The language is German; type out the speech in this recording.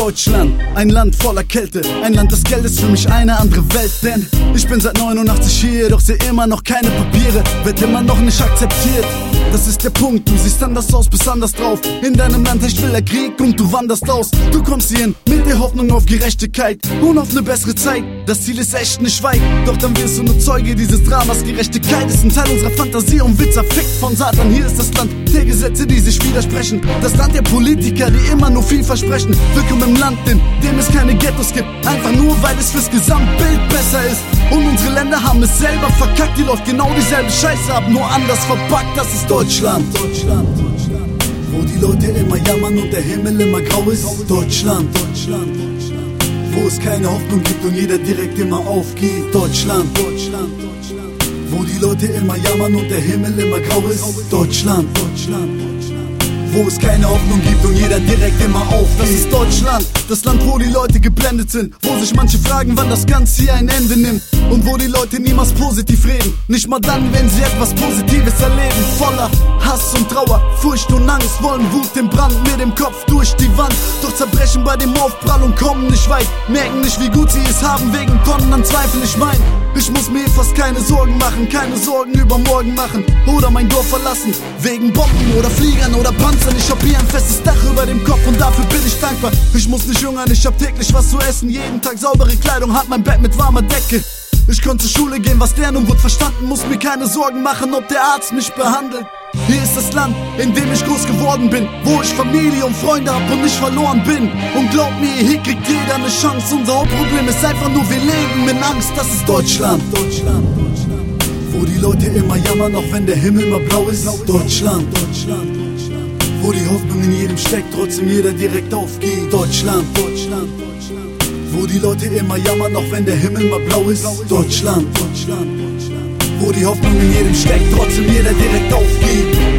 Deutschland, ein Land voller Kälte, ein Land des Geldes, für mich eine andere Welt. Denn ich bin seit 89 hier, doch seh immer noch keine Papiere, wird immer noch nicht akzeptiert. Das ist der Punkt, du siehst anders aus, bist anders drauf. In deinem Land herrscht wilder Krieg und du wanderst aus. Du kommst hierhin mit der Hoffnung auf Gerechtigkeit und auf eine bessere Zeit. Das Ziel ist echt nicht weit, doch dann wirst du nur Zeuge dieses Dramas. Gerechtigkeit ist ein Teil unserer Fantasie und wird zerfickt von Satan. Hier ist das Land der Gesetze, die sich widersprechen. Das Land der Politiker, die immer nur viel versprechen. Willkommen im Land, in dem es keine Ghettos gibt, einfach nur weil es fürs Gesamtbild besser ist. Und unsere Länder haben es selber verkackt, die läuft genau dieselbe Scheiße ab, nur anders verpackt. Das ist Deutschland, Deutschland, Deutschland, wo die Leute immer jammern und der Himmel immer grau ist. Deutschland, Deutschland, Deutschland, wo es keine Hoffnung gibt und jeder direkt immer aufgeht. Deutschland, Deutschland, Deutschland, wo die Leute immer jammern und der Himmel immer grau ist. Deutschland, Deutschland, wo es keine Hoffnung gibt und jeder direkt immer aufgeht. Das ist Deutschland, das Land, wo die Leute geblendet sind, wo sich manche fragen, wann das Ganze hier ein Ende nimmt. Und wo die Leute niemals positiv reden, nicht mal dann, wenn sie etwas Positives erleben. Voller Hass und Trauer, Furcht und Angst, wollen Wut im Brand mit dem Kopf durch die Wand. Doch zerbrechen bei dem Aufprall und kommen nicht weit, merken nicht, wie gut sie es haben, wegen Tonnen an Zweifel. Ich muss mir fast keine Sorgen machen, keine Sorgen über morgen machen oder mein Dorf verlassen, wegen Bomben oder Fliegern oder Panzern. Ich hab hier ein festes Dach über dem Kopf und dafür bin ich dankbar. Ich muss nicht hungern, ich hab täglich was zu essen, jeden Tag saubere Kleidung, hab mein Bett mit warmer Decke. Ich konnte zur Schule gehen, was lernen und wurde verstanden, muss mir keine Sorgen machen, ob der Arzt mich behandelt. Hier ist das Land, in dem ich groß geworden bin, wo ich Familie und Freunde hab und nicht verloren bin. Und glaub mir, hier kriegt jeder eine Chance. Unser Hauptproblem ist einfach nur, wir leben in Angst. Das ist Deutschland, Deutschland, Deutschland, wo die Leute immer jammern, auch wenn der Himmel mal blau ist. Deutschland, Deutschland, Deutschland, wo die Hoffnung in jedem steckt, trotzdem jeder direkt aufgeht. Deutschland, Deutschland, Deutschland, wo die Leute immer jammern, auch wenn der Himmel mal blau ist. Deutschland, Deutschland, Deutschland, wo die Hoffnung in jedem steckt, trotzdem jeder direkt aufgeht.